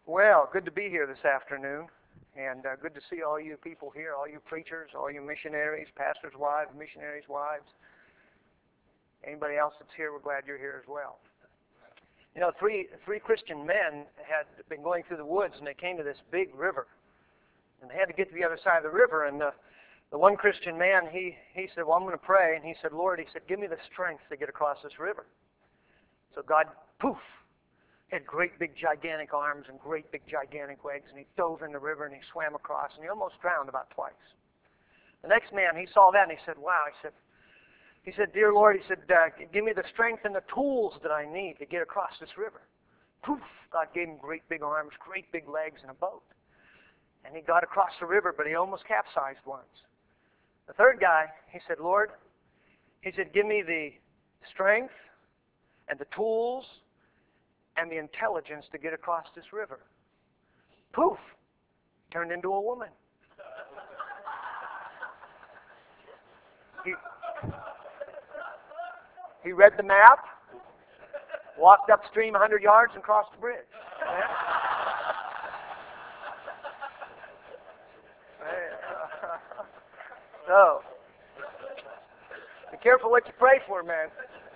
Well, good to be here this afternoon, and good to see all you people here, all you preachers, all you missionaries, pastors' wives, missionaries' wives. Anybody else that's here, we're glad you're here as well. You know, three Christian men had been going through the woods, and they came to this big river, and they had to get to the other side of the river. And the one Christian man, he said, "Well, I'm going to pray," and he said, "Lord," he said, "give me the strength to get across this river." So God, poof. He had great big gigantic arms and great big gigantic legs, and he dove in the river and he swam across, and he almost drowned about twice. The next man, he saw that and he said, "Wow," he said, "Dear Lord," he said, "give me the strength and the tools that I need to get across this river." Poof! God gave him great big arms, great big legs, and a boat. And he got across the river, but he almost capsized once. The third guy, he said, "Lord," he said, "give me the strength and the tools and the intelligence to get across this river." Poof! Turned into a woman. He read the map, walked upstream 100 yards, and crossed the bridge. So, be careful what you pray for, man.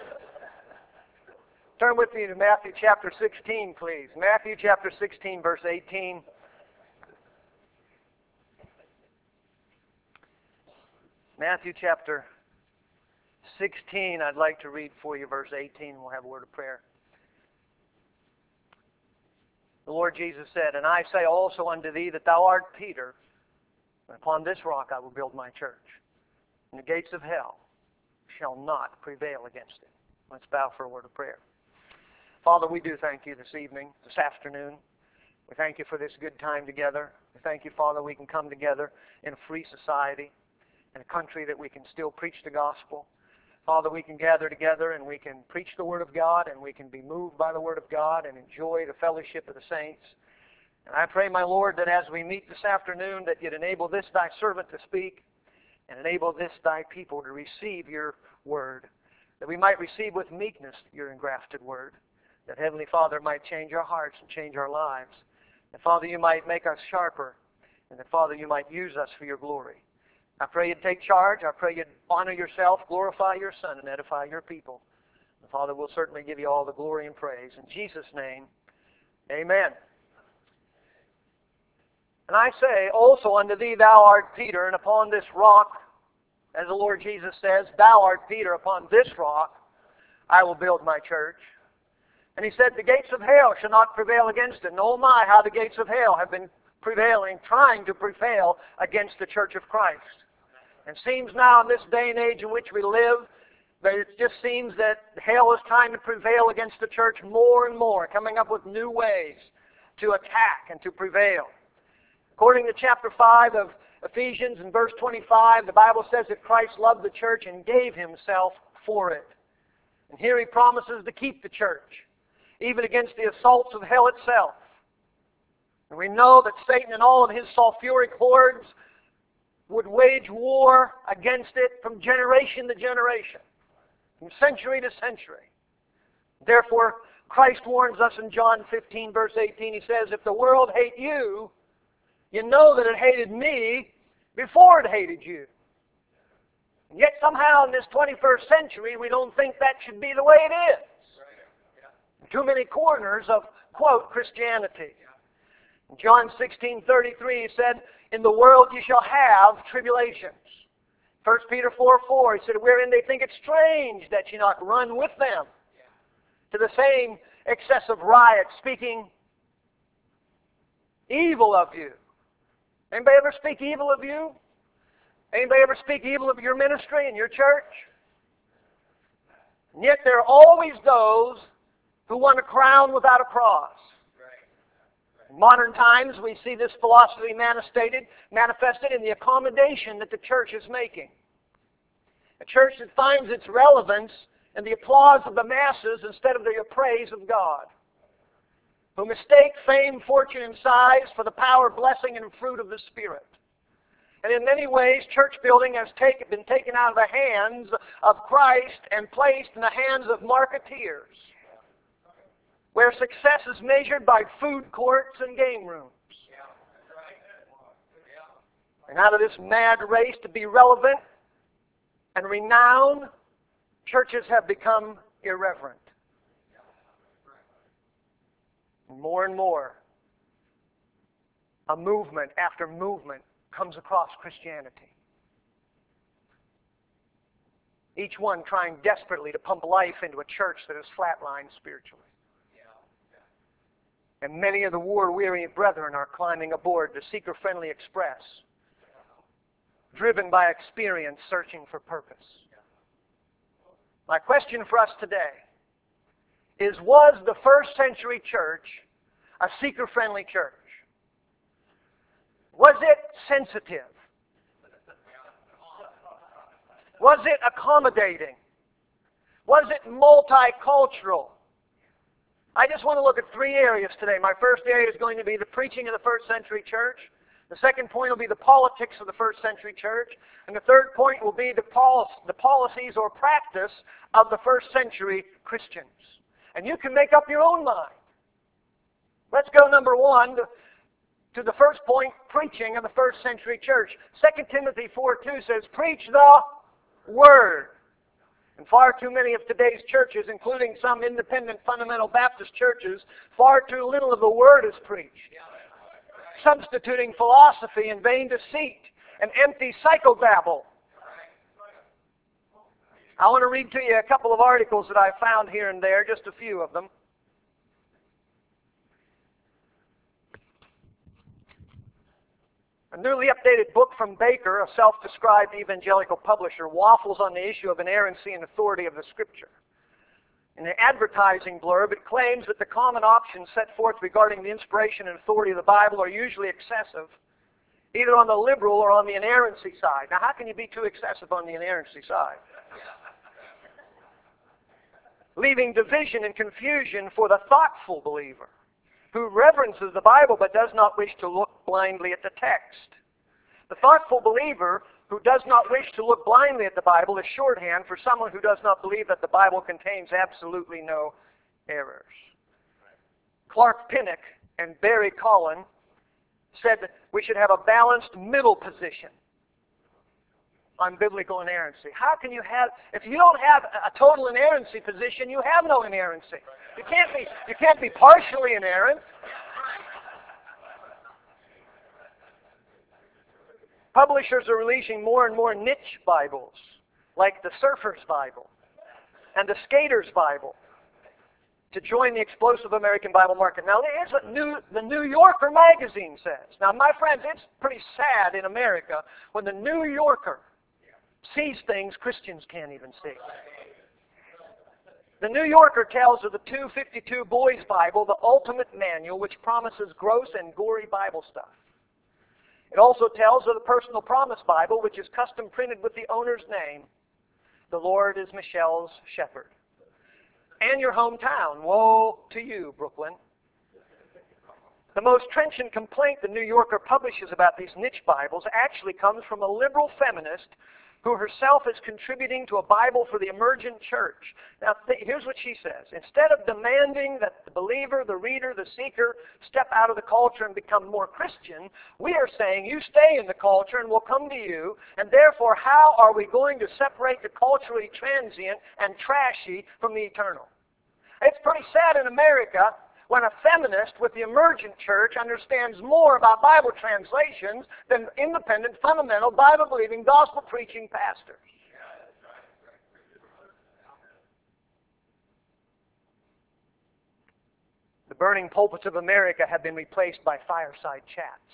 Turn with me to Matthew chapter 16, please. Matthew chapter 16, verse 18. Matthew chapter 16, I'd like to read for you verse 18, and we'll have a word of prayer. The Lord Jesus said, "And I say also unto thee that thou art Peter, and upon this rock I will build my church, and the gates of hell shall not prevail against it." Let's bow for a word of prayer. Father, we do thank you this evening, this afternoon. We thank you for this good time together. We thank you, Father, we can come together in a free society, in a country that we can still preach the gospel. Father, we can gather together and we can preach the Word of God, and we can be moved by the Word of God and enjoy the fellowship of the saints. And I pray, my Lord, that as we meet this afternoon, that you'd enable this thy servant to speak, and enable this thy people to receive your Word, that we might receive with meekness your engrafted Word, that Heavenly Father might change our hearts and change our lives. And Father, you might make us sharper, and that Father, you might use us for your glory. I pray you'd take charge. I pray you'd honor yourself, glorify your Son, and edify your people. And Father, we'll certainly give you all the glory and praise. In Jesus' name, amen. "And I say also unto thee, thou art Peter, and upon this rock," as the Lord Jesus says, "thou art Peter, upon this rock I will build my church." And he said, "The gates of hell shall not prevail against it." And oh my, how the gates of hell have been prevailing, trying to prevail against the church of Christ. It seems now in this day and age in which we live, that it just seems that hell is trying to prevail against the church more and more, coming up with new ways to attack and to prevail. According to chapter 5 of Ephesians and verse 25, the Bible says that Christ loved the church and gave himself for it. And here he promises to keep the church, even against the assaults of hell itself. And we know that Satan and all of his sulfuric hordes would wage war against it from generation to generation, from century to century. Therefore, Christ warns us in John 15, verse 18. He says, "If the world hate you, you know that it hated me before it hated you." And yet somehow in this 21st century, we don't think that should be the way it is. Too many corners of, quote, Christianity. In John 16:33, he said, "In the world you shall have tribulations." 1 Peter 4:4, he said, "Wherein they think it strange that you not run with them to the same excessive riot, speaking evil of you." Anybody ever speak evil of you? Anybody ever speak evil of your ministry and your church? And yet there are always those who want a crown without a cross. In modern times, we see this philosophy manifested in the accommodation that the church is making. A church that finds its relevance in the applause of the masses instead of the praise of God. Who mistake fame, fortune, and size for the power, blessing, and fruit of the Spirit. And in many ways, church building has been taken out of the hands of Christ and placed in the hands of marketeers. where success is measured by food courts and game rooms. And out of this mad race to be relevant and renowned, churches have become irreverent. More and more, a movement after movement comes across Christianity. Each one trying desperately to pump life into a church that is flatlined spiritually. And many of the war-weary brethren are climbing aboard the seeker-friendly express, driven by experience, searching for purpose. My question for us today is, was the first century church a seeker-friendly church? Was it sensitive? Was it accommodating? Was it multicultural? I just want to look at three areas today. My first area is going to be the preaching of the first century church. The second point will be the politics of the first century church. And the third point will be the policies or practice of the first century Christians. And you can make up your own mind. Let's go number one to the first point, preaching of the first century church. 2 Timothy 4:2 says, preach the Word. And far too many of today's churches, including some independent fundamental Baptist churches, far too little of the Word is preached. Substituting philosophy and vain deceit and empty psychobabble. I want to read to you a couple of articles that I found here and there, just a few of them. A newly updated book from Baker, a self-described evangelical publisher, waffles on the issue of inerrancy and authority of the Scripture. In the advertising blurb, it claims that the common options set forth regarding the inspiration and authority of the Bible are usually excessive, either on the liberal or on the inerrancy side. Now, how can you be too excessive on the inerrancy side? Leaving division and confusion for the thoughtful believer, who reverences the Bible but does not wish to look blindly at the text. The thoughtful believer who does not wish to look blindly at the Bible is shorthand for someone who does not believe that the Bible contains absolutely no errors. Clark Pinnock and Barry Collin said that we should have a balanced middle position on biblical inerrancy. How can you have, if you don't have a total inerrancy position, you have no inerrancy. You can't be partially inerrant. Publishers are releasing more and more niche Bibles, like the Surfer's Bible and the Skater's Bible, to join the explosive American Bible market. Now, here's what the New Yorker magazine says. Now, my friends, it's pretty sad in America when the New Yorker sees things Christians can't even see. The New Yorker tells of the 252 Boys Bible, the ultimate manual, which promises gross and gory Bible stuff. It also tells of the Personal Promise Bible, which is custom printed with the owner's name. The Lord is Michelle's shepherd. And your hometown. Woe to you, Brooklyn. The most trenchant complaint the New Yorker publishes about these niche Bibles actually comes from a liberal feminist who herself is contributing to a Bible for the emergent church. Now, here's what she says. Instead of demanding that the believer, the reader, the seeker step out of the culture and become more Christian, we are saying you stay in the culture and we'll come to you, and therefore how are we going to separate the culturally transient and trashy from the eternal? It's pretty sad in America when a feminist with the emergent church understands more about Bible translations than independent, fundamental, Bible-believing, gospel-preaching pastors. The burning pulpits of America have been replaced by fireside chats.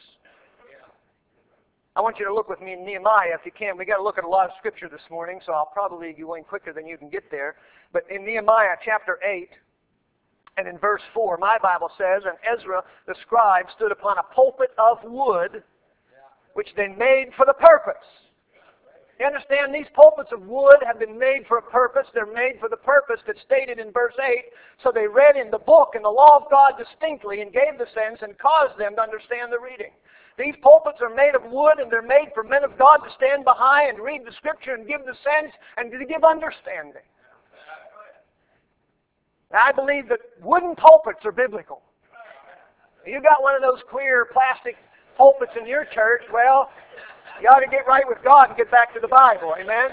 I want you to look with me in Nehemiah if you can. We've got to look at a lot of Scripture this morning, so I'll probably be going quicker than you can get there. But in Nehemiah chapter 8, and in verse 4, my Bible says, and Ezra the scribe stood upon a pulpit of wood, which they made for the purpose. You understand, these pulpits of wood have been made for a purpose. They're made for the purpose that's stated in verse 8. So they read in the book and the law of God distinctly and gave the sense and caused them to understand the reading. These pulpits are made of wood, and they're made for men of God to stand behind and read the Scripture and give the sense and to give understanding. I believe that wooden pulpits are biblical. You got one of those clear plastic pulpits in your church, well, you ought to get right with God and get back to the Bible. Amen?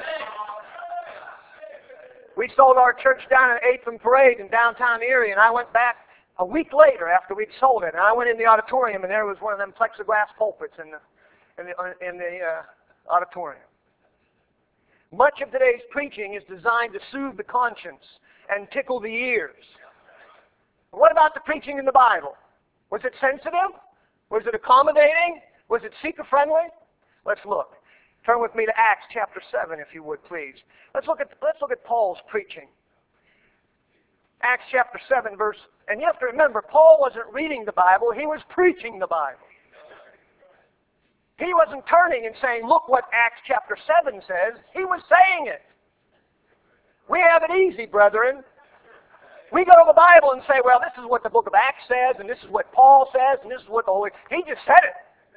We sold our church down at 8th and Parade in downtown Erie, and I went back a week later after we'd sold it, and I went in the auditorium, and there was one of them plexiglass pulpits in the auditorium. Much of today's preaching is designed to soothe the conscience and tickle the ears. What about the preaching in the Bible? Was it sensitive? Was it accommodating? Was it seeker-friendly? Let's look. Turn with me to Acts chapter 7, if you would, please. Let's look at Paul's preaching. Acts chapter 7, verse... And you have to remember, Paul wasn't reading the Bible. He was preaching the Bible. He wasn't turning and saying, look what Acts chapter 7 says. He was saying it. We have it easy, brethren. We go to the Bible and say, well, this is what the book of Acts says, and this is what Paul says, and this is what the Holy... He just said it.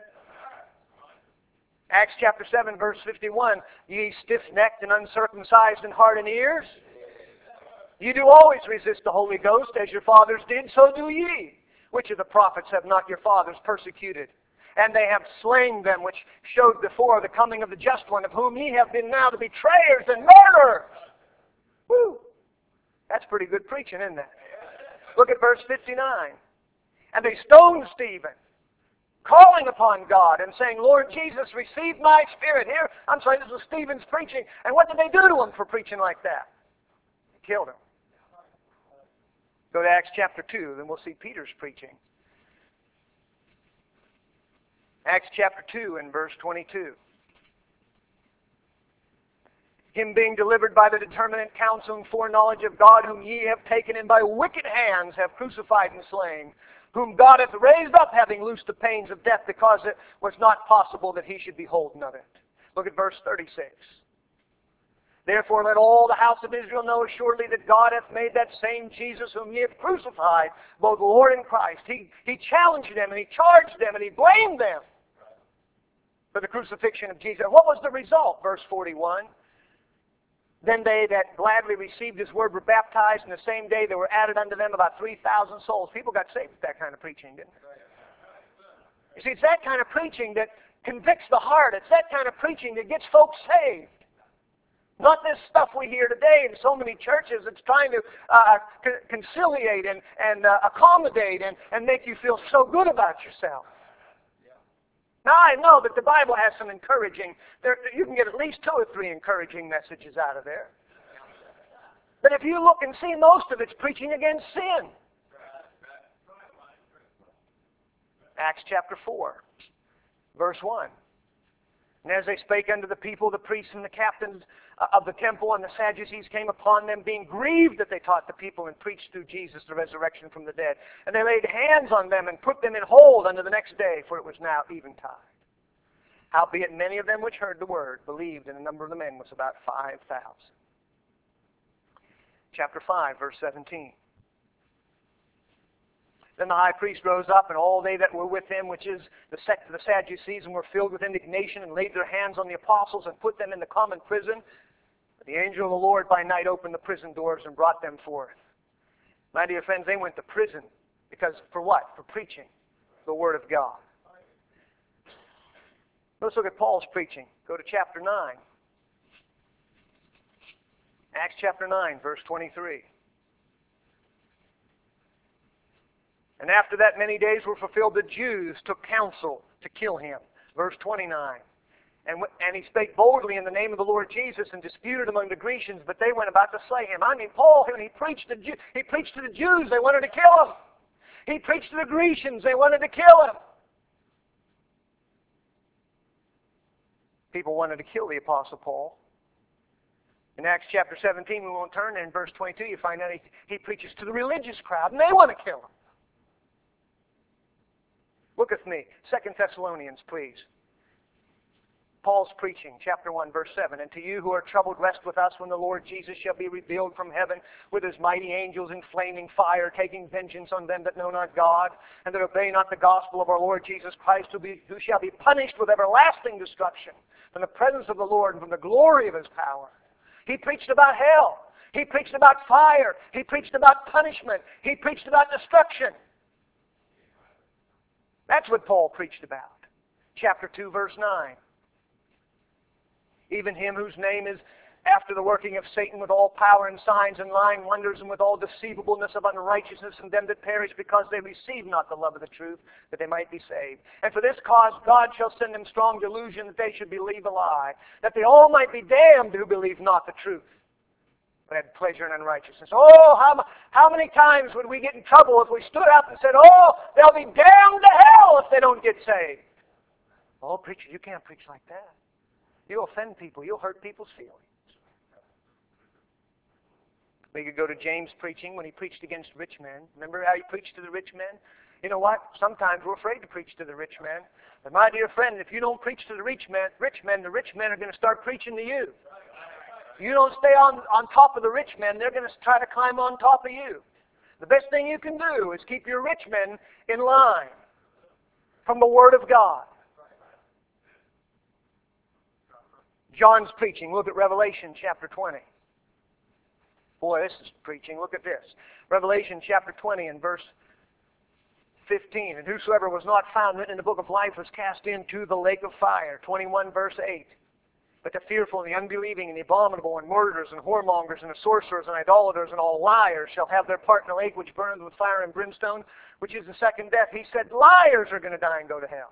Acts chapter 7, verse 51, ye stiff-necked and uncircumcised in heart and ears, you do always resist the Holy Ghost, as your fathers did, so do ye. Which of the prophets have not your fathers persecuted? And they have slain them, which showed before the coming of the just one, of whom ye have been now the betrayers and murderers. Woo! That's pretty good preaching, isn't it? Look at verse 59. And they stoned Stephen, calling upon God and saying, Lord Jesus, receive my spirit. Here, I'm sorry, this was Stephen's preaching. And what did they do to him for preaching like that? They killed him. Go to Acts chapter 2, then we'll see Peter's preaching. Acts chapter 2 and verse 22. Him being delivered by the determinate counsel and foreknowledge of God, whom ye have taken and by wicked hands have crucified and slain, whom God hath raised up, having loosed the pains of death, because it was not possible that he should be holden of it. Look at verse 36. Therefore let all the house of Israel know assuredly that God hath made that same Jesus whom ye have crucified, both Lord and Christ. He challenged them, and he charged them, and he blamed them for the crucifixion of Jesus. What was the result? Verse 41. Then they that gladly received his word were baptized, and the same day there were added unto them about 3,000 souls. People got saved with that kind of preaching, didn't they? You see, it's that kind of preaching that convicts the heart. It's that kind of preaching that gets folks saved. Not this stuff we hear today in so many churches that's trying to conciliate and accommodate and make you feel so good about yourself. Now, I know that the Bible has some encouraging. You can get at least 2 or 3 encouraging messages out of there. But if you look and see, most of it's preaching against sin. Acts chapter 4, verse 1. And as they spake unto the people, the priests and the captains of the temple and the Sadducees came upon them, being grieved that they taught the people and preached through Jesus the resurrection from the dead. And they laid hands on them and put them in hold unto the next day, for it was now eventide. Howbeit many of them which heard the word believed, and the number of the men was about 5,000. Chapter 5, verse 17. Then the high priest rose up, and all they that were with him, which is the sect of the Sadducees, and were filled with indignation, and laid their hands on the apostles, and put them in the common prison. But the angel of the Lord by night opened the prison doors and brought them forth. My dear friends, they went to prison because, for what? For preaching the Word of God. Let's look at Paul's preaching. Go to chapter 9. Acts chapter 9, verse 23. And after that many days were fulfilled, the Jews took counsel to kill him. Verse 29. And he spake boldly in the name of the Lord Jesus and disputed among the Grecians, but they went about to slay him. I mean, Paul, when he preached to the Jews, they wanted to kill him. He preached to the Grecians, they wanted to kill him. People wanted to kill the Apostle Paul. In Acts chapter 17, we won't turn there, in verse 22, you find out he preaches to the religious crowd, and they want to kill him. Look with me, 2 Thessalonians, please. Paul's preaching, chapter 1, verse 7. And to you who are troubled, rest with us when the Lord Jesus shall be revealed from heaven with his mighty angels in flaming fire, taking vengeance on them that know not God, and that obey not the gospel of our Lord Jesus Christ, who shall be punished with everlasting destruction from the presence of the Lord and from the glory of his power. He preached about hell. He preached about fire. He preached about punishment. He preached about destruction. That's what Paul preached about. Chapter 2, verse 9. Even him whose name is after the working of Satan with all power and signs and lying wonders and with all deceivableness of unrighteousness and them that perish because they receive not the love of the truth, that they might be saved. And for this cause God shall send them strong delusion that they should believe a lie, that they all might be damned who believe not the truth, but had pleasure in unrighteousness. Oh, how many times would we get in trouble if we stood up and said, oh, they'll be damned to hell if they don't get saved. Oh, preacher, you can't preach like that. You'll offend people. You'll hurt people's feelings. We could go to James' preaching when he preached against rich men. Remember how he preached to the rich men? You know what? Sometimes we're afraid to preach to the rich men. But my dear friend, if you don't preach to the rich men, the rich men are going to start preaching to you. If you don't stay on top of the rich men, they're going to try to climb on top of you. The best thing you can do is keep your rich men in line from the Word of God. John's preaching. Look at Revelation chapter 20. Boy, this is preaching. Look at this. Revelation chapter 20 and verse 15. And whosoever was not found written in the book of life was cast into the lake of fire. 21 verse 8. But the fearful and the unbelieving and the abominable and murderers and whoremongers and the sorcerers and idolaters and all liars shall have their part in the lake which burneth with fire and brimstone, which is the second death. He said liars are going to die and go to hell.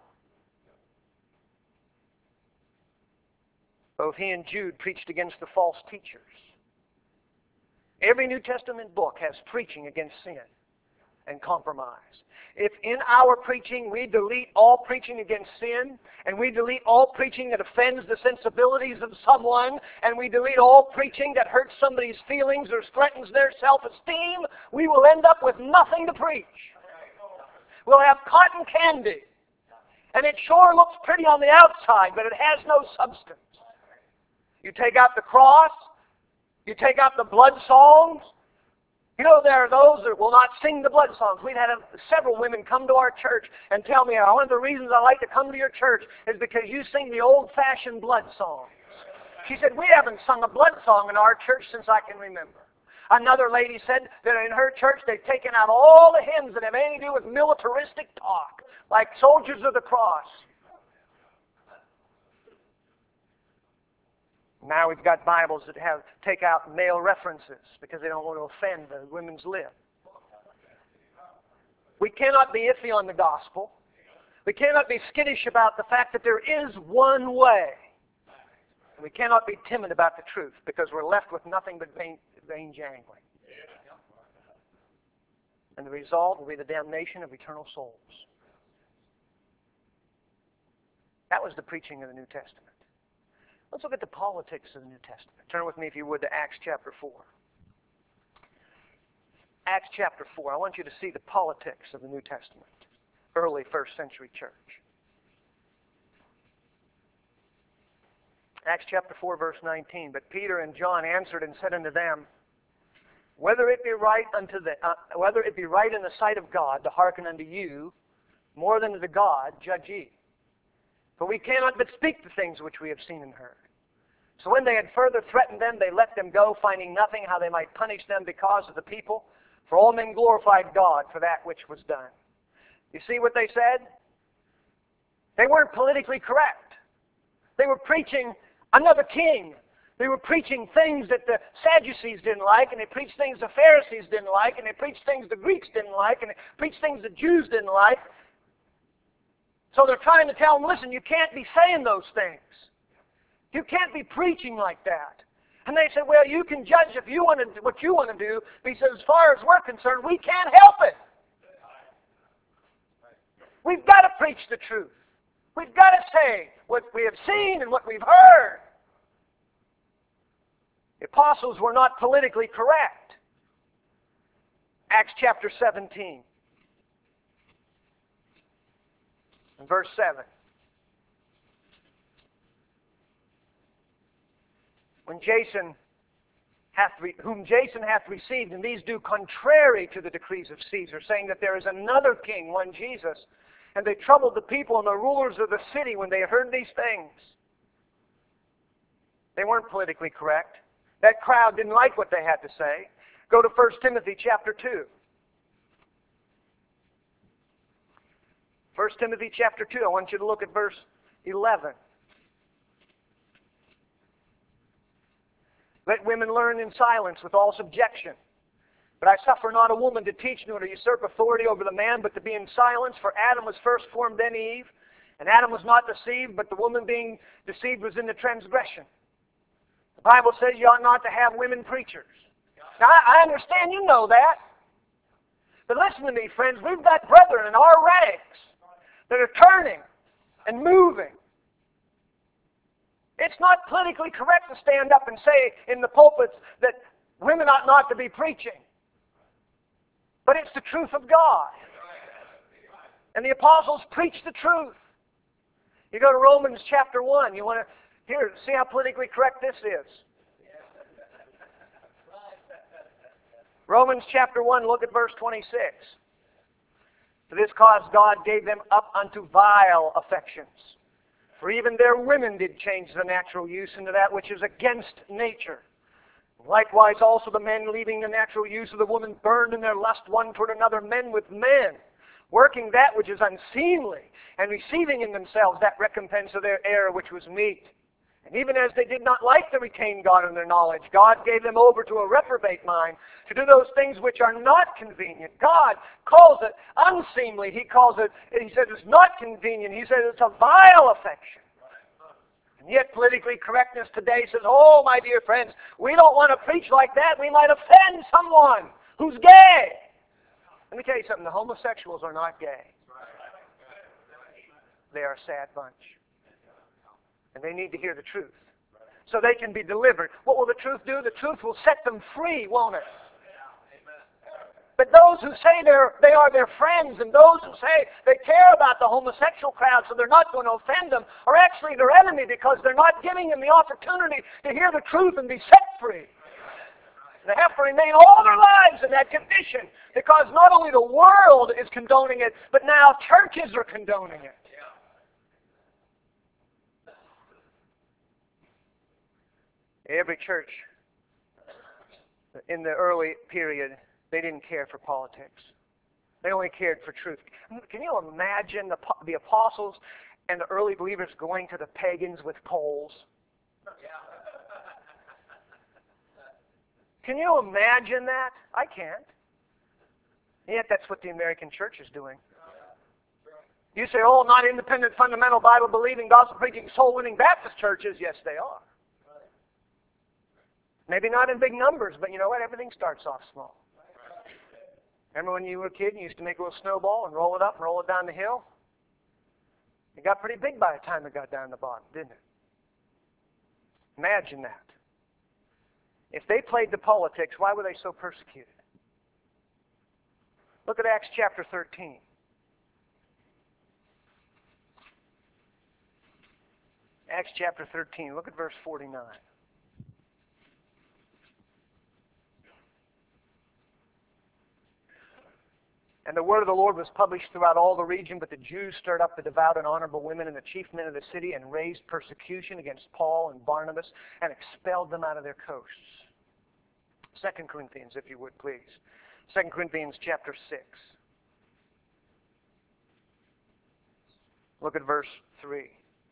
Both he and Jude preached against the false teachers. Every New Testament book has preaching against sin and compromise. If in our preaching we delete all preaching against sin, and we delete all preaching that offends the sensibilities of someone, and we delete all preaching that hurts somebody's feelings or threatens their self-esteem, we will end up with nothing to preach. We'll have cotton candy. And it sure looks pretty on the outside, but it has no substance. You take out the cross, you take out the blood songs. You know, there are those that will not sing the blood songs. We've had several women come to our church and tell me, one of the reasons I like to come to your church is because you sing the old-fashioned blood songs. She said, we haven't sung a blood song in our church since I can remember. Another lady said that in her church they've taken out all the hymns that have anything to do with militaristic talk, like Soldiers of the Cross. Now we've got Bibles that take out male references because they don't want to offend the women's lib. We cannot be iffy on the gospel. We cannot be skittish about the fact that there is one way. We cannot be timid about the truth because we're left with nothing but vain jangling. And the result will be the damnation of eternal souls. That was the preaching of the New Testament. Let's look at the politics of the New Testament. Turn with me, if you would, to Acts chapter 4. Acts chapter 4. I want you to see the politics of the New Testament. Early first century church. Acts chapter 4, verse 19. But Peter and John answered and said unto them, whether it be right in the sight of God to hearken unto you, more than unto God, judge ye. For we cannot but speak the things which we have seen and heard. So when they had further threatened them, they let them go, finding nothing how they might punish them because of the people. For all men glorified God for that which was done. You see what they said? They weren't politically correct. They were preaching another king. They were preaching things that the Sadducees didn't like, and they preached things the Pharisees didn't like, and they preached things the Greeks didn't like, and they preached things the Jews didn't like. So they're trying to tell them, listen, you can't be saying those things. You can't be preaching like that. And they said, well, you can judge if you want to, what you want to do. But he said, as far as we're concerned, we can't help it. We've got to preach the truth. We've got to say what we have seen and what we've heard. The apostles were not politically correct. Acts chapter 17. And verse 7. Whom Jason hath received, and these do contrary to the decrees of Caesar, saying that there is another king, one Jesus. And they troubled the people and the rulers of the city when they heard these things. They weren't politically correct. That crowd didn't like what they had to say. Go to 1 Timothy chapter 2. 1 Timothy chapter 2. I want you to look at verse 11. Let women learn in silence with all subjection. But I suffer not a woman to teach nor to usurp authority over the man, but to be in silence. For Adam was first formed, then Eve. And Adam was not deceived, but the woman being deceived was in the transgression. The Bible says you ought not to have women preachers. Now, I understand you know that. But listen to me, friends. We've got brethren in our ranks that are turning and moving. It's not politically correct to stand up and say in the pulpits that women ought not to be preaching. But it's the truth of God. And the apostles preached the truth. You go to Romans chapter 1. You want to see how politically correct this is. Romans chapter 1, look at verse 26. For this cause God gave them up unto vile affections. For even their women did change the natural use into that which is against nature. Likewise also the men, leaving the natural use of the woman, burned in their lust one toward another, men with men, working that which is unseemly, and receiving in themselves that recompense of their error which was meet. And even as they did not like to retain God in their knowledge, God gave them over to a reprobate mind to do those things which are not convenient. God calls it unseemly. He says it's not convenient. He says it's a vile affection. And yet politically correctness today says, oh, my dear friends, we don't want to preach like that. We might offend someone who's gay. Let me tell you something. The homosexuals are not gay. They are a sad bunch. And they need to hear the truth so they can be delivered. What will the truth do? The truth will set them free, won't it? But those who say they are their friends and those who say they care about the homosexual crowd so they're not going to offend them are actually their enemy because they're not giving them the opportunity to hear the truth and be set free. They have to remain all their lives in that condition because not only the world is condoning it, but now churches are condoning it. Every church in the early period, they didn't care for politics. They only cared for truth. Can you imagine the apostles and the early believers going to the pagans with poles? Can you imagine that? I can't. And yet that's what the American church is doing. You say, oh, not independent, fundamental, Bible-believing, gospel-preaching, soul-winning Baptist churches. Yes, they are. Maybe not in big numbers, but you know what? Everything starts off small. Remember when you were a kid and you used to make a little snowball and roll it up and roll it down the hill? It got pretty big by the time it got down the bottom, didn't it? Imagine that. If they played the politics, why were they so persecuted? Look at Acts chapter 13. Acts chapter 13. Look at verse 49. And the word of the Lord was published throughout all the region, but the Jews stirred up the devout and honorable women and the chief men of the city and raised persecution against Paul and Barnabas and expelled them out of their coasts. 2 Corinthians, if you would, please. 2 Corinthians chapter 6. Look at verse 3.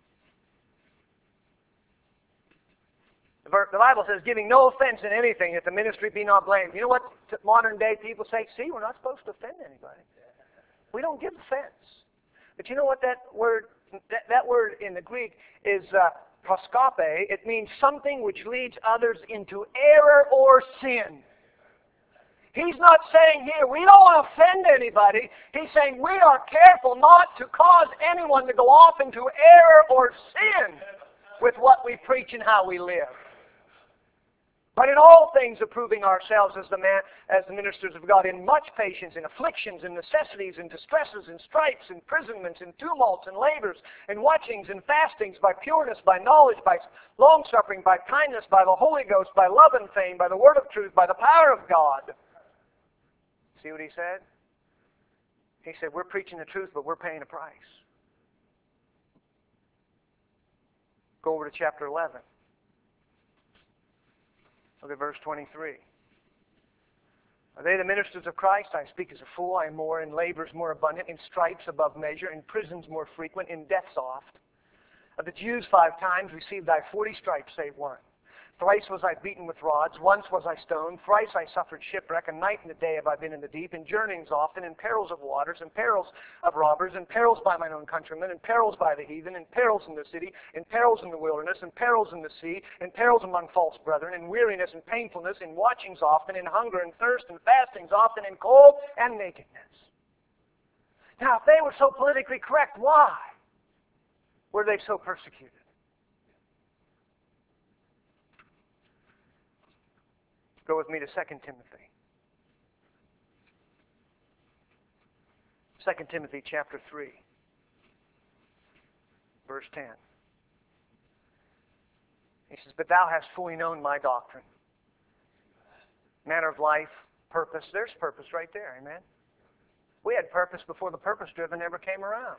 The Bible says, giving no offense in anything, that the ministry be not blamed. You know what modern day people say? See, we're not supposed to offend anybody. We don't give offense. But you know what that word in the Greek is proskope. It means something which leads others into error or sin. He's not saying here, we don't want to offend anybody. He's saying we are careful not to cause anyone to go off into error or sin with what we preach and how we live. But in all things approving ourselves as the ministers of God, in much patience, in afflictions, in necessities, in distresses, in stripes, in imprisonments, in tumults, in labors, in watchings, in fastings, by pureness, by knowledge, by long-suffering, by kindness, by the Holy Ghost, by love and fame, by the word of truth, by the power of God. See what he said? He said, we're preaching the truth, but we're paying a price. Go over to chapter 11. Look at verse 23. Are they the ministers of Christ? I speak as a fool. I am more in labors more abundant, in stripes above measure, in prisons more frequent, in deaths oft. Of the Jews 5 times received I 40 stripes, save one. Thrice was I beaten with rods, once was I stoned, thrice I suffered shipwreck, a night and a day have I been in the deep, in journeyings often, in perils of waters, in perils of robbers, in perils by mine own countrymen, in perils by the heathen, in perils in the city, in perils in the wilderness, in perils in the sea, in perils among false brethren, in weariness and painfulness, in watchings often, in hunger and thirst, and fastings often, in cold and nakedness. Now, if they were so politically correct, why were they so persecuted? Go with me to 2 Timothy. 2 Timothy chapter 3, verse 10. He says, but thou hast fully known my doctrine, manner of life, purpose. There's purpose right there, amen? We had purpose before the purpose-driven ever came around.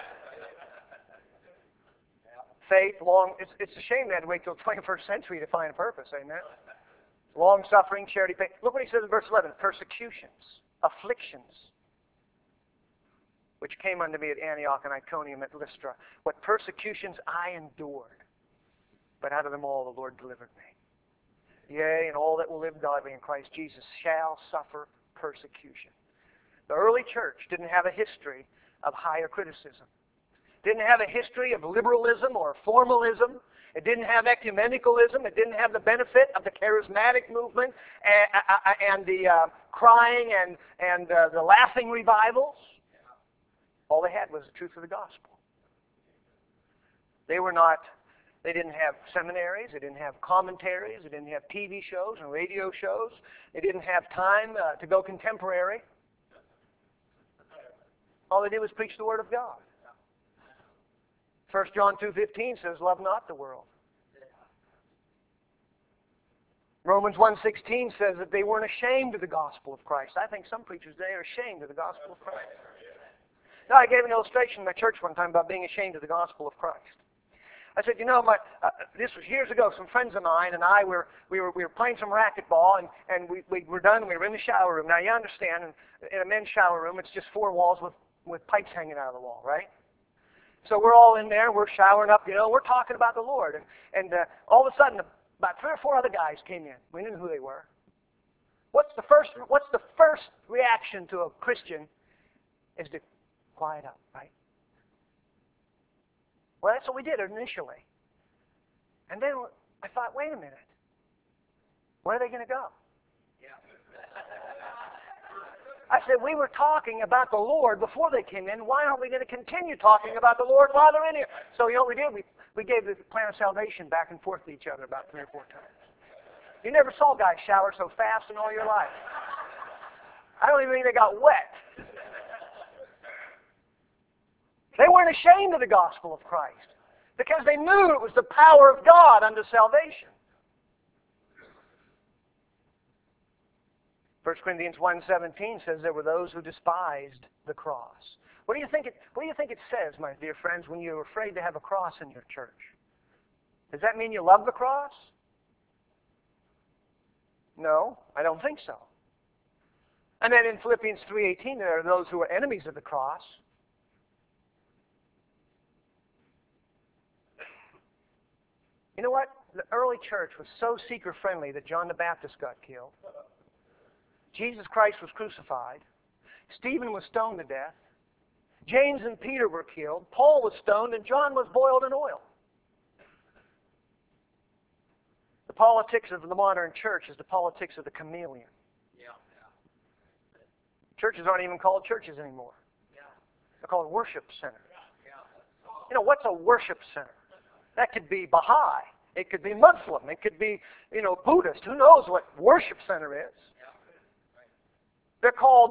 Faith, it's a shame they had to wait till the 21st century to find a purpose, amen? Long-suffering, charity, faith. Look what he says in verse 11. Persecutions, afflictions, which came unto me at Antioch and Iconium at Lystra. What persecutions I endured, but out of them all the Lord delivered me. Yea, and all that will live godly in Christ Jesus shall suffer persecution. The early church didn't have a history of higher criticism. Didn't have a history of liberalism or formalism. It didn't have ecumenicalism. It didn't have the benefit of the charismatic movement and the crying and the laughing revivals. All they had was the truth of the gospel. They didn't have seminaries. They didn't have commentaries. They didn't have TV shows and radio shows. They didn't have time to go contemporary. All they did was preach the Word of God. 1 John 2:15 says, love not the world. Romans 1:16 says that they weren't ashamed of the gospel of Christ. I think some preachers today are ashamed of the gospel of Christ. Now, I gave an illustration in my church one time about being ashamed of the gospel of Christ. I said, this was years ago. Some friends of mine and I we were playing some racquetball, and we were done. We were in the shower room. Now, you understand, in a men's shower room, it's just 4 walls with pipes hanging out of the wall, right? So we're all in there, we're showering up, we're talking about the Lord. And all of a sudden, about 3 or 4 other guys came in. We knew who they were. What's the first reaction to a Christian is to quiet up, right? Well, that's what we did initially. And then I thought, wait a minute. Where are they going to go? I said, we were talking about the Lord before they came in. Why aren't we going to continue talking about the Lord while they're in here? So you know what we did? We gave the plan of salvation back and forth to each other about 3 or 4 times. You never saw guys shower so fast in all your life. I don't even think they got wet. They weren't ashamed of the gospel of Christ because they knew it was the power of God unto salvation. 1 Corinthians 1:17 says there were those who despised the cross. What do you think it says, my dear friends, when you're afraid to have a cross in your church? Does that mean you love the cross? No, I don't think so. And then in Philippians 3:18, there are those who are enemies of the cross. You know what? The early church was so seeker-friendly that John the Baptist got killed. Jesus Christ was crucified. Stephen was stoned to death. James and Peter were killed. Paul was stoned, and John was boiled in oil. The politics of the modern church is the politics of the chameleon. Churches aren't even called churches anymore. They're called worship centers. What's a worship center? That could be Baha'i. It could be Muslim. It could be, Buddhist. Who knows what worship center is? They're called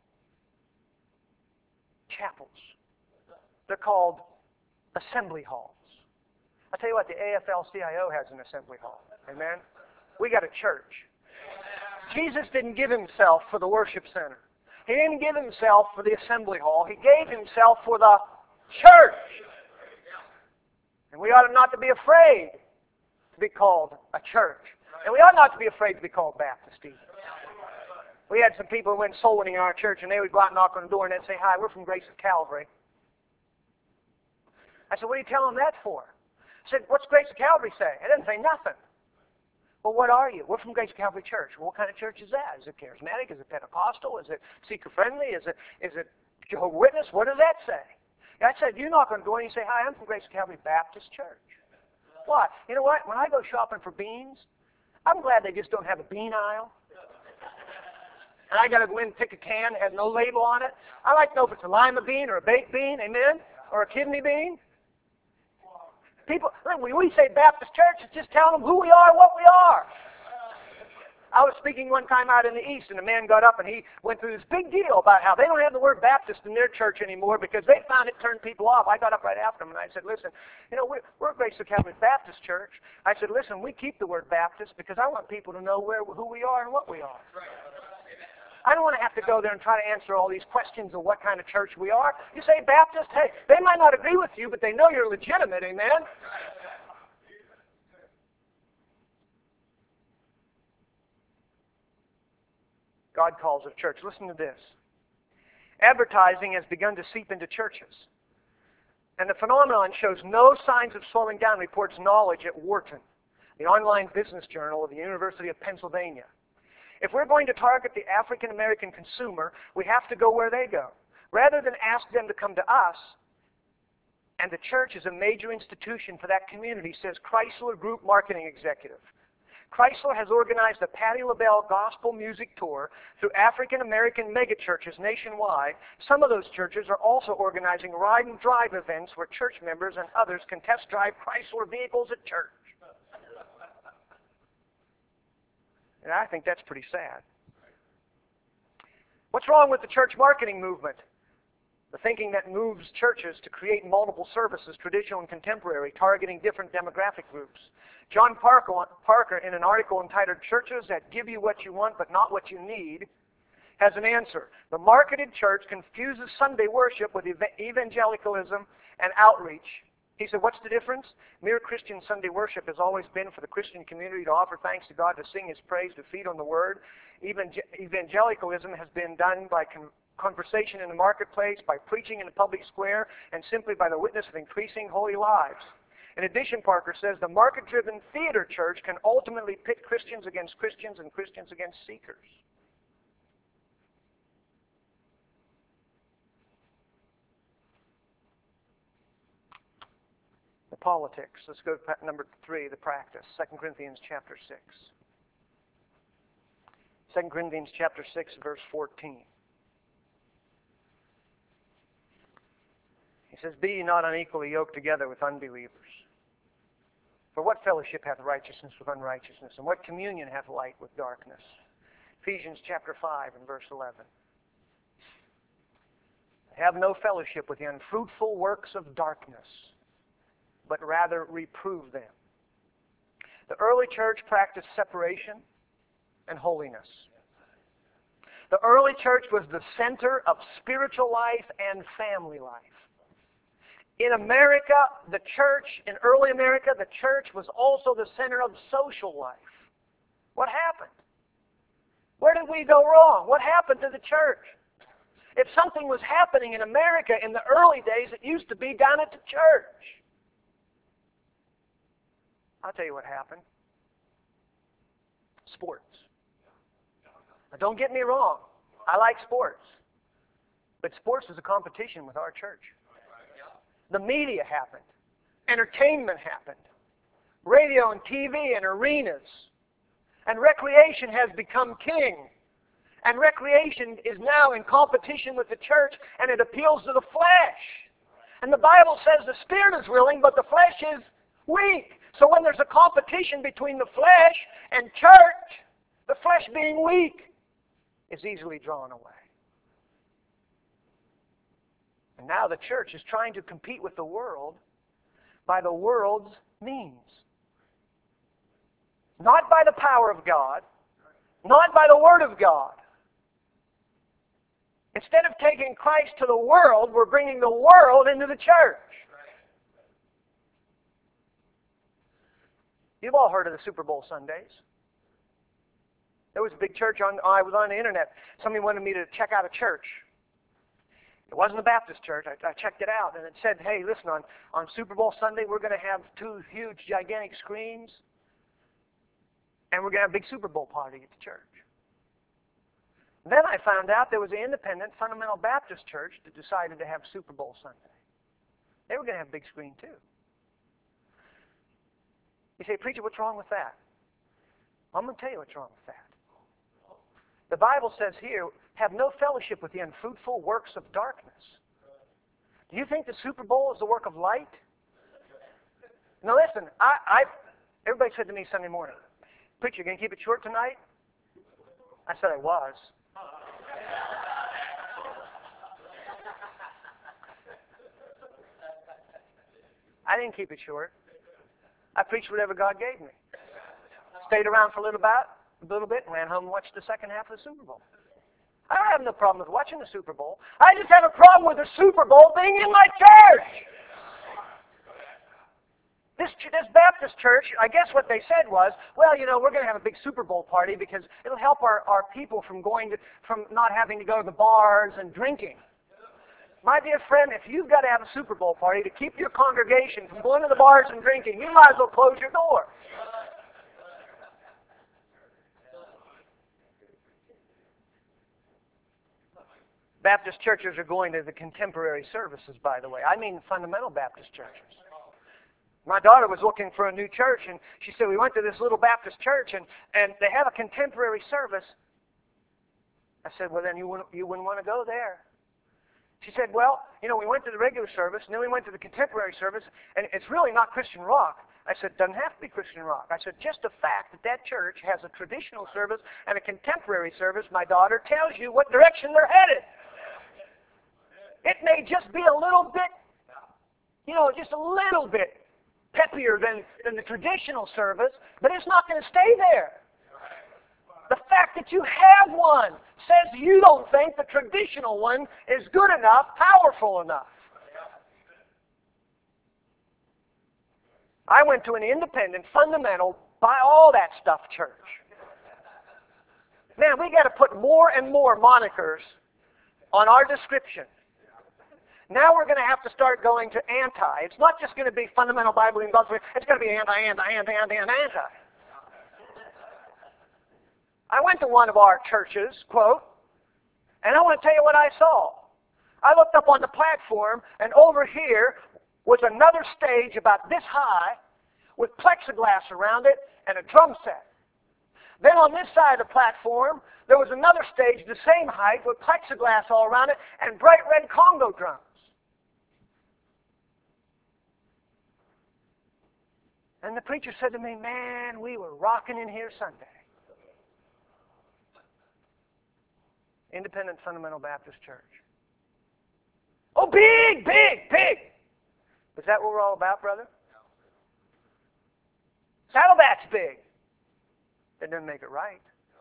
chapels. They're called assembly halls. I tell you what, the AFL-CIO has an assembly hall. Amen? We got a church. Jesus didn't give himself for the worship center. He didn't give himself for the assembly hall. He gave himself for the church. And we ought not to be afraid to be called a church. And we ought not to be afraid to be called Baptist either. We had some people who went soul winning in our church, and they would go out and knock on the door, and they'd say, "Hi, we're from Grace of Calvary." I said, "What are you telling them that for?" I said, "What's Grace of Calvary say?" It didn't say nothing. "Well, what are you?" "We're from Grace of Calvary Church." "Well, what kind of church is that? Is it charismatic? Is it Pentecostal? Is it seeker-friendly? Is it Jehovah's Witness? What does that say?" And I said, "You knock on the door and you say, 'Hi, I'm from Grace of Calvary Baptist Church.'" Why? You know what? When I go shopping for beans, I'm glad they just don't have a bean aisle. And I got to go in and pick a can that has no label on it. I like to know if it's a lima bean or a baked bean, amen, or a kidney bean. People, when we say Baptist Church, it's just telling them who we are, what we are. I was speaking one time out in the East, and a man got up and he went through this big deal about how they don't have the word Baptist in their church anymore because they found it turned people off. I got up right after him and I said, "Listen, you know, we're Grace of Calvary Baptist Church." I said, "Listen, we keep the word Baptist because I want people to know who we are and what we are. I don't want to have to go there and try to answer all these questions of what kind of church we are. You say Baptist, hey, they might not agree with you, but they know you're legitimate, amen?" God calls it church. Listen to this. Advertising has begun to seep into churches. And the phenomenon shows no signs of slowing down, reports Knowledge at Wharton, the online business journal of the University of Pennsylvania. If we're going to target the African American consumer, we have to go where they go. Rather than ask them to come to us, and the church is a major institution for that community, says Chrysler Group marketing executive. Chrysler has organized a Patti LaBelle gospel music tour through African American megachurches nationwide. Some of those churches are also organizing ride and drive events where church members and others can test drive Chrysler vehicles at church. And I think that's pretty sad. What's wrong with the church marketing movement? The thinking that moves churches to create multiple services, traditional and contemporary, targeting different demographic groups. John Parker, in an article entitled "Churches That Give You What You Want But Not What You Need," has an answer. The marketed church confuses Sunday worship with evangelicalism and outreach. He said, what's the difference? Mere Christian Sunday worship has always been for the Christian community to offer thanks to God, to sing His praise, to feed on the Word. Evangelicalism has been done by conversation in the marketplace, by preaching in the public square, and simply by the witness of increasing holy lives. In addition, Parker says, the market-driven theater church can ultimately pit Christians against Christians and Christians against seekers. The politics. Let's go to number 3, the practice. 2 Corinthians chapter 6. 2 Corinthians chapter 6, verse 14. He says, "Be ye not unequally yoked together with unbelievers. For what fellowship hath righteousness with unrighteousness? And what communion hath light with darkness?" Ephesians chapter 5 and verse 11. "Have no fellowship with the unfruitful works of darkness, but rather reprove them." The early church practiced separation and holiness. The early church was the center of spiritual life and family life. In America, in early America, the church was also the center of social life. What happened? Where did we go wrong? What happened to the church? If something was happening in America in the early days, it used to be down at the church. I'll tell you what happened. Sports. Now, don't get me wrong. I like sports. But sports was a competition with our church. The media happened. Entertainment happened. Radio and TV and arenas. And recreation has become king. And recreation is now in competition with the church, and it appeals to the flesh. And the Bible says the spirit is willing, but the flesh is weak. So when there's a competition between the flesh and church, the flesh being weak is easily drawn away. And now the church is trying to compete with the world by the world's means. Not by the power of God, not by the Word of God. Instead of taking Christ to the world, we're bringing the world into the church. You've all heard of the Super Bowl Sundays. There was a big church I was on the internet. Somebody wanted me to check out a church. It wasn't a Baptist church. I checked it out, and it said, hey, listen, on Super Bowl Sunday, we're going to have 2 huge, gigantic screens, and we're going to have a big Super Bowl party at the church. Then I found out there was an independent fundamental Baptist church that decided to have Super Bowl Sunday. They were going to have a big screen too. You say, preacher, what's wrong with that? I'm going to tell you what's wrong with that. The Bible says here, have no fellowship with the unfruitful works of darkness. Do you think the Super Bowl is the work of light? Now listen, everybody said to me Sunday morning, preacher, you going to keep it short tonight? I said I was. I didn't keep it short. I preached whatever God gave me. Stayed around for a little bit, and ran home and watched the second half of the Super Bowl. I don't have no problem with watching the Super Bowl. I just have a problem with the Super Bowl being in my church. This Baptist church, I guess what they said was, well, you know, we're going to have a big Super Bowl party because it'll help our people from not having to go to the bars and drinking. My dear friend, if you've got to have a Super Bowl party to keep your congregation from going to the bars and drinking, you might as well close your door. Baptist churches are going to the contemporary services, by the way. I mean fundamental Baptist churches. My daughter was looking for a new church, and she said, we went to this little Baptist church, and they have a contemporary service. I said, well, then you wouldn't want to go there. She said, well, you know, we went to the regular service, and then we went to the contemporary service, and it's really not Christian rock. I said, it doesn't have to be Christian rock. I said, just the fact that that church has a traditional service and a contemporary service, my daughter, tells you what direction they're headed. It may just be a little bit, you know, just a little bit peppier than the traditional service, but it's not going to stay there. The fact that you have one says you don't think the traditional one is good enough, powerful enough. I went to an independent, fundamental, buy all that stuff church. Man, we got to put more and more monikers on our description. Now we're going to have to start going to anti. It's not just going to be fundamental Bible and God's Word. It's going to be anti. I went to one of our churches, quote, and I want to tell you what I saw. I looked up on the platform, and over here was another stage about this high with plexiglass around it and a drum set. Then on this side of the platform, there was another stage the same height with plexiglass all around it and bright red Congo drums. And the preacher said to me, man, we were rocking in here Sunday. Independent Fundamental Baptist Church. Oh, big, big, big. Is that what we're all about, brother? Saddleback's big. That doesn't make it right.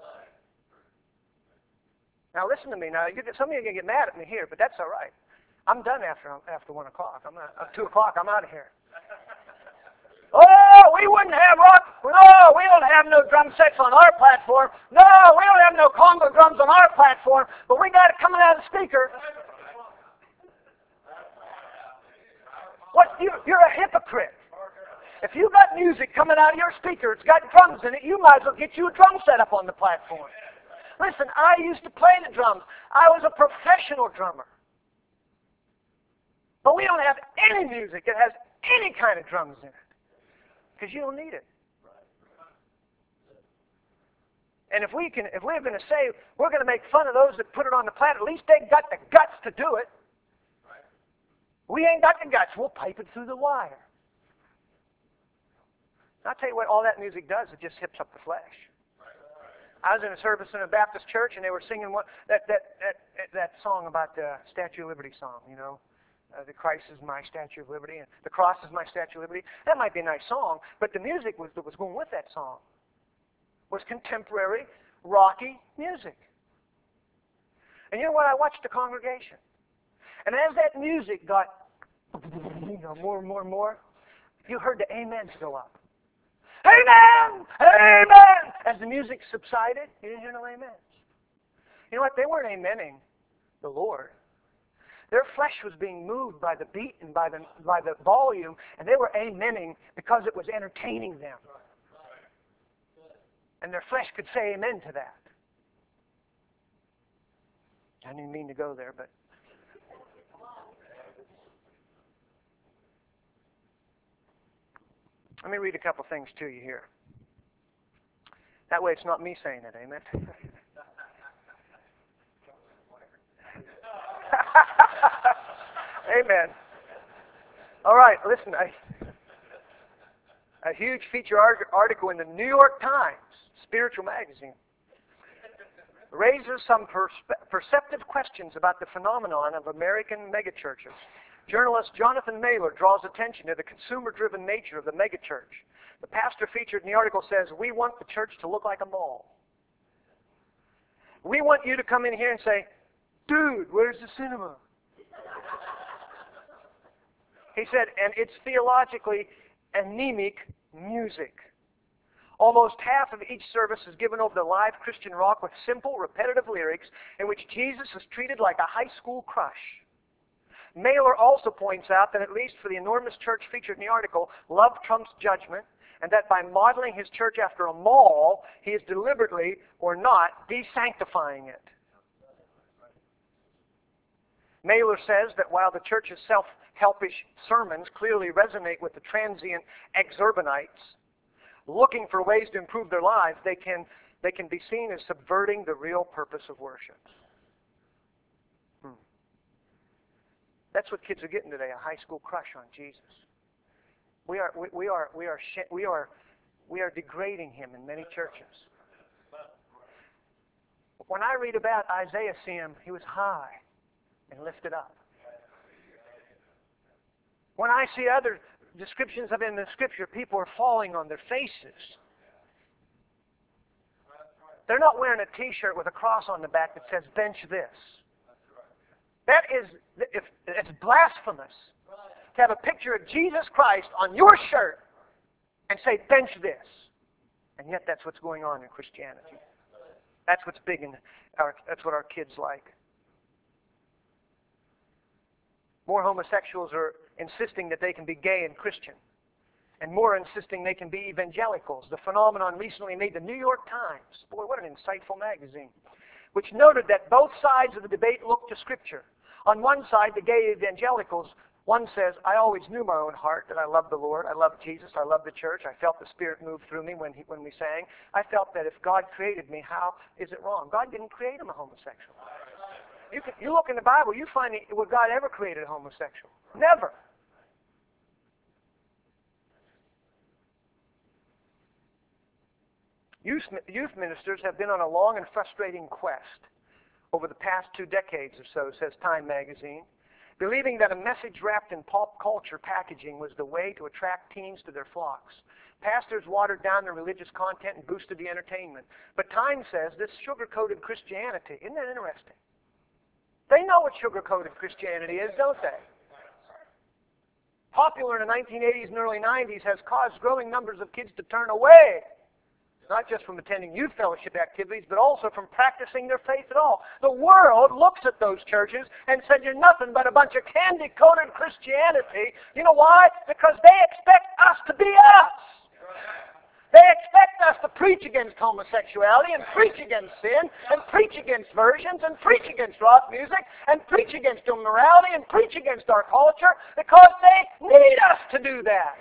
Now listen to me. Now some of you are going to get mad at me here, but that's all right. I'm done after 1 o'clock. I'm at 2 o'clock. I'm out of here. Oh, we wouldn't have rock. No, we don't have no drum sets on our platform. No, we don't have no Congo drums on our platform. But we got it coming out of the speaker. What? You're a hypocrite. If you got music coming out of your speaker, it's got drums in it, you might as well get you a drum set up on the platform. Listen, I used to play the drums. I was a professional drummer. But we don't have any music that has any kind of drums in it. Because you don't need it. And if we're going to say we're going to make fun of those that put it on the planet, at least they got the guts to do it. We ain't got the guts. We'll pipe it through the wire. I'll tell you what all that music does, it just hips up the flesh. I was in a service in a Baptist church, and they were singing that song about the Statue of Liberty song, you know. The Christ is my Statue of Liberty, and the cross is my Statue of Liberty. That might be a nice song, but the music that was going with that song was contemporary, rocky music. And you know what? I watched the congregation. And as that music got more and more and more, you heard the amens go up. Amen! Amen! As the music subsided, you didn't hear no amens. You know what? They weren't amening the Lord. Their flesh was being moved by the beat and by the volume, and they were amening because it was entertaining them. And their flesh could say amen to that. I didn't mean to go there, but... Let me read a couple things to you here. That way it's not me saying it, amen? Amen. All right, listen. A huge feature article in the New York Times, spiritual magazine, raises some perceptive questions about the phenomenon of American megachurches. Journalist Jonathan Mailer draws attention to the consumer-driven nature of the megachurch. The pastor featured in the article says, "We want the church to look like a mall. We want you to come in here and say, 'Dude, where's the cinema?'" He said, "And it's theologically anemic music. Almost half of each service is given over to live Christian rock with simple, repetitive lyrics in which Jesus is treated like a high school crush." Mailer also points out that at least for the enormous church featured in the article, love trumps judgment, and that by modeling his church after a mall, he is deliberately, or not, desanctifying it. Mailer says that while the church's self-helpish sermons clearly resonate with the transient exurbanites, looking for ways to improve their lives, they can be seen as subverting the real purpose of worship. That's what kids are getting today, a high school crush on Jesus. We are degrading him in many churches. When I read about Isaiah, see him, he was high and lifted up. When I see other descriptions of him in the Scripture, people are falling on their faces. They're not wearing a T-shirt with a cross on the back that says, "Bench this." It's blasphemous to have a picture of Jesus Christ on your shirt and say, "Bench this." And yet that's what's going on in Christianity. That's what's big that's what our kids like. More homosexuals are insisting that they can be gay and Christian, and more insisting they can be evangelicals. The phenomenon recently made the New York Times, boy, what an insightful magazine, which noted that both sides of the debate look to Scripture. On one side, the gay evangelicals, one says, "I always knew my own heart that I loved the Lord, I loved Jesus, I loved the church, I felt the Spirit move through me when we sang. I felt that if God created me, how is it wrong?" God didn't create him a homosexual. You look in the Bible, you find would God ever created a homosexual? Never. Youth ministers have been on a long and frustrating quest over the past 2 decades or so, says Time magazine, believing that a message wrapped in pop culture packaging was the way to attract teens to their flocks. Pastors watered down their religious content and boosted the entertainment. But Time says this sugar-coated Christianity, isn't that interesting? They know what sugar-coated Christianity is, don't they? Popular in the 1980s and early 90s has caused growing numbers of kids to turn away, not just from attending youth fellowship activities, but also from practicing their faith at all. The world looks at those churches and says, "You're nothing but a bunch of candy-coated Christianity." You know why? Because they expect us to be us. They expect us to preach against homosexuality and preach against sin and preach against versions and preach against rock music and preach against immorality and preach against our culture because they need us to do that.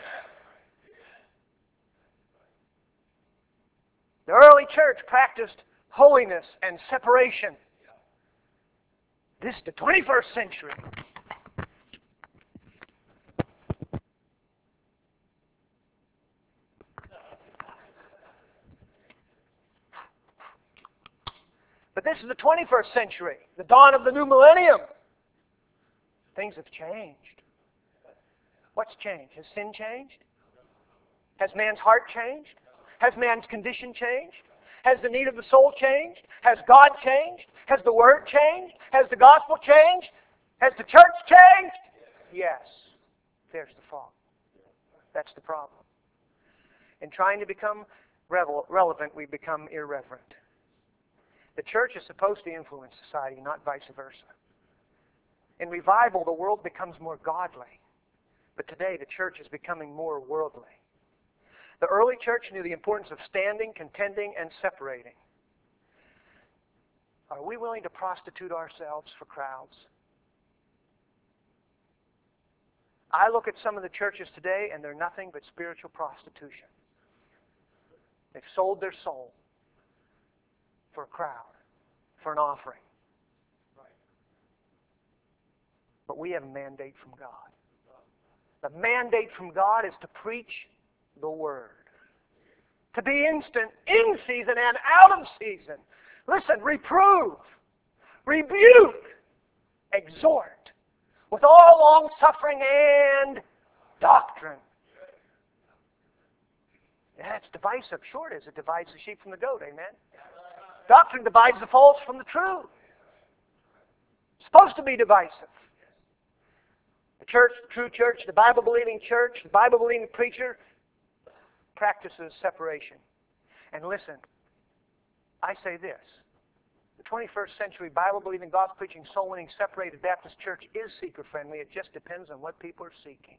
The early church practiced holiness and separation. This is the 21st century. But this is the 21st century, the dawn of the new millennium. Things have changed. What's changed? Has sin changed? Has man's heart changed? Has man's condition changed? Has the need of the soul changed? Has God changed? Has the Word changed? Has the gospel changed? Has the church changed? Yes. There's the fault. That's the problem. In trying to become relevant, we become irreverent. The church is supposed to influence society, not vice versa. In revival, the world becomes more godly. But today, the church is becoming more worldly. The early church knew the importance of standing, contending, and separating. Are we willing to prostitute ourselves for crowds? I look at some of the churches today, and they're nothing but spiritual prostitution. They've sold their soul for a crowd, for an offering. But we have a mandate from God. The mandate from God is to preach the Word. To be instant, in season and out of season. Listen, reprove, rebuke, exhort, with all long-suffering and doctrine. Yeah, it's divisive. Sure it is. It divides the sheep from the goat, amen? Doctrine divides the false from the true. It's supposed to be divisive. The church, the true church, the Bible-believing church, the Bible-believing preacher practices separation. And listen, I say this. The 21st century Bible-believing, God-preaching, soul-winning, separated Baptist church is seeker-friendly. It just depends on what people are seeking.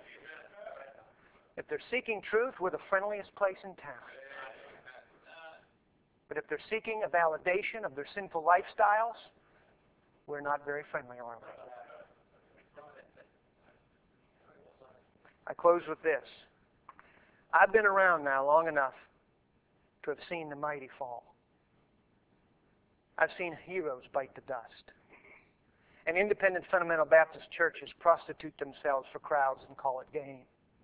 If they're seeking truth, we're the friendliest place in town. But if they're seeking a validation of their sinful lifestyles, we're not very friendly, are we? I close with this. I've been around now long enough to have seen the mighty fall. I've seen heroes bite the dust. And independent fundamental Baptist churches prostitute themselves for crowds and call it gain.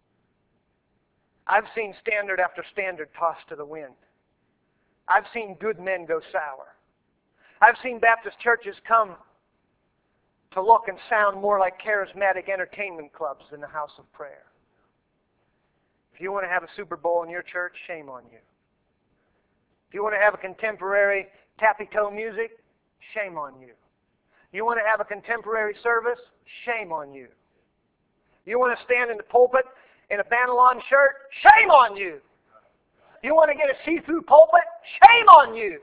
I've seen standard after standard tossed to the wind. I've seen good men go sour. I've seen Baptist churches come to look and sound more like charismatic entertainment clubs than the house of prayer. If you want to have a Super Bowl in your church, shame on you. If you want to have a contemporary tappy-toe music, shame on you. You want to have a contemporary service, shame on you. You want to stand in the pulpit in a Bantalon shirt, shame on you. You want to get a see-through pulpit, shame on you.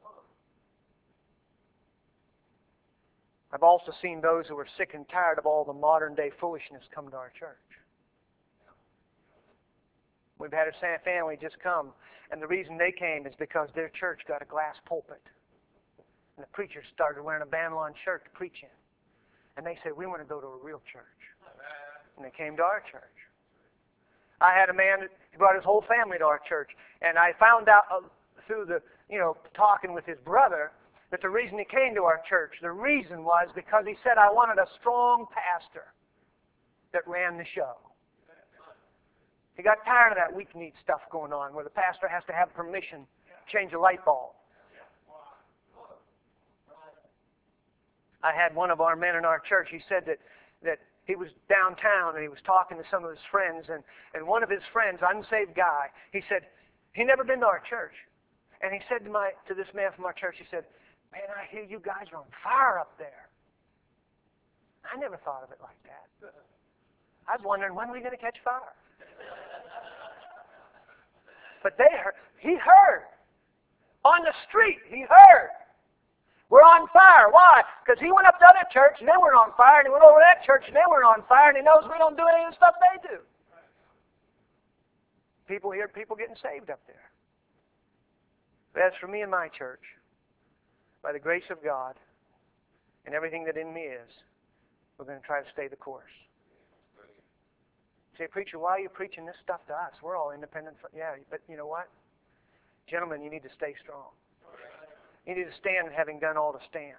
I've also seen those who are sick and tired of all the modern-day foolishness come to our church. We've had a family just come, and the reason they came is because their church got a glass pulpit. And the preacher started wearing a Bantalon shirt to preach in. And they said, we want to go to a real church. And they came to our church. I had a man who brought his whole family to our church. And I found out through the, talking with his brother, that the reason he came to our church, the reason was because he said, I wanted a strong pastor that ran the show. He got tired of that weak-kneed stuff going on where the pastor has to have permission to change a light bulb. I had one of our men in our church, he said that he was downtown and he was talking to some of his friends, and one of his friends, unsaved guy, he said, he'd never been to our church. And he said to this man from our church, he said, man, I hear you guys are on fire up there. I never thought of it like that. I was wondering, when are we going to catch fire? But he heard. On the street, he heard. We're on fire. Why? Because he went up to other church and they were on fire, and he went over to that church and they were on fire, and he knows we don't do any of the stuff they do. People hear people getting saved up there. But as for me and my church, by the grace of God and everything that in me is, we're going to try to stay the course. You say, preacher, why are you preaching this stuff to us? We're all independent. Yeah, but you know what? Gentlemen, you need to stay strong. You need to stand having done all to stand.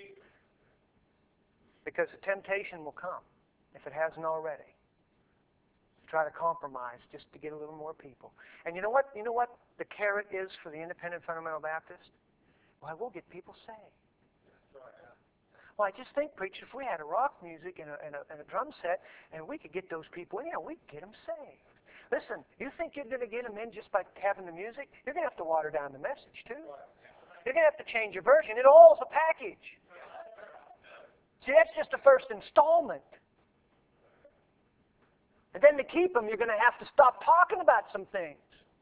Because the temptation will come, if it hasn't already, to try to compromise just to get a little more people. And you know what? You know what the carrot is for the independent fundamental Baptist? Why, we'll get people saved. Well, I just think, preacher, if we had a rock music and a drum set, and we could get those people in, we'd get them saved. Listen, you think you're going to get them in just by having the music? You're going to have to water down the message, too. You're going to have to change your version. It all is a package. See, that's just the first installment. And then to keep them, you're going to have to stop talking about some things.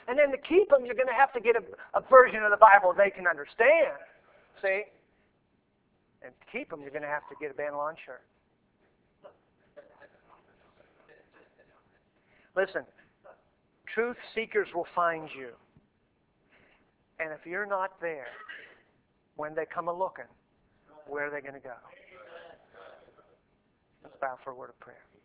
And then to keep them, you're going to have to get a version of the Bible they can understand. See? And to keep them, you're going to have to get a Bantalon shirt. Listen, truth seekers will find you. And if you're not there, when they come a-looking, where are they going to go? Let's bow for a word of prayer.